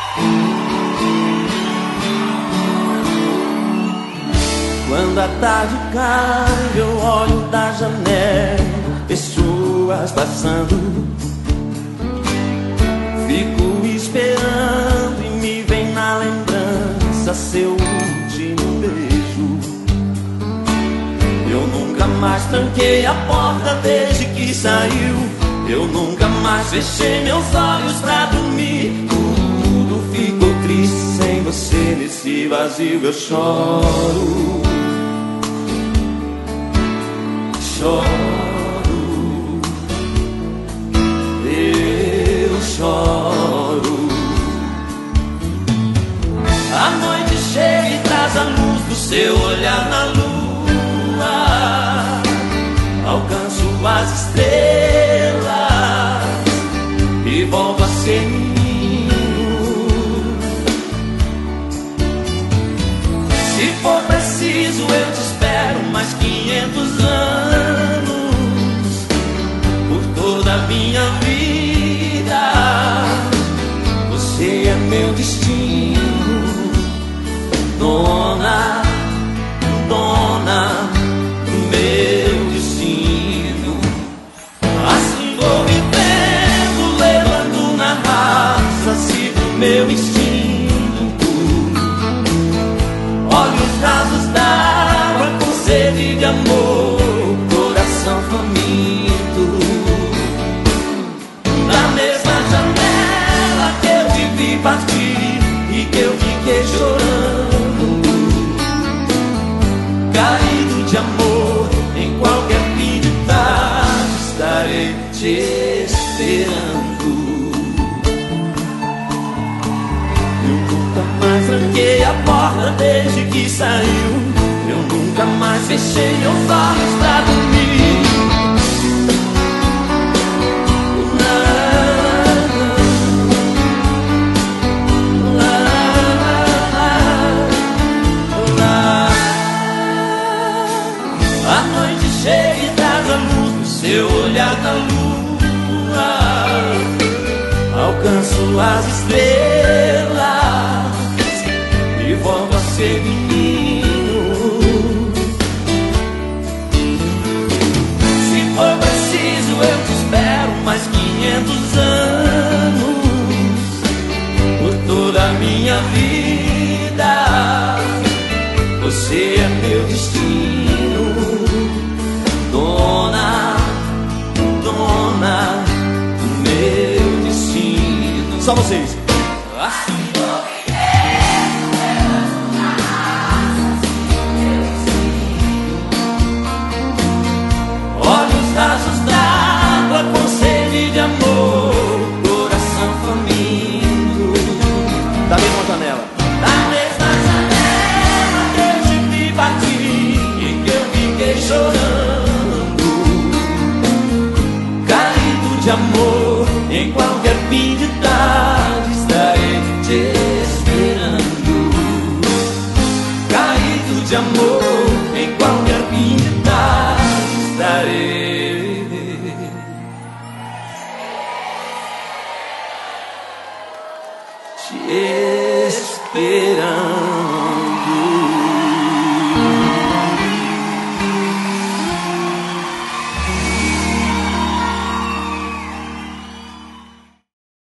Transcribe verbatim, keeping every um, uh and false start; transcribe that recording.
Quando a tarde cai, eu olho da janela, pessoas passando. Fico esperando e me vem na lembrança seu último beijo. Eu nunca mais tranquei a porta desde que saiu. Eu nunca mais fechei meus olhos pra dormir. Tudo ficou triste sem você, nesse vazio eu choro. Choro, eu choro. A noite chega e traz a luz do seu olhar na lua. Alcanço as estrelas e volto a ser menino. Se for preciso eu te espero mais quinhentos anos, por toda a minha vida. Você é meu destino, dona, dona do meu destino. Assim vou vivendo, levando na raça, sigo meu instinto. Olhos rasos d'água com sede de amor, coração faminto. Na mesma janela que eu te vi partir e que eu fiquei chorando, caído de amor, em qualquer fim de tarde estarei te esperando. Eu nunca mais tranquei a porta desde que saiu. Eu nunca mais fechei meus olhos pra dormir. A noite chega e traz a luz do seu olhar na lua. Alcanço as estrelas e volto a ser menino. Se for preciso eu te espero mais quinhentos anos, por toda a minha vida. Você é meu destino, dona, dona do meu destino. Só vocês. Assim. Olhos rasos d'água com sede de amor, coração faminto. Da mesma janela, da mesma janela que eu te vi partir e que eu fiquei chorando, caído de amor, em qualquer fim de tarde estarei te esperando. Caído de amor, em qualquer fim de tarde estarei te esperando.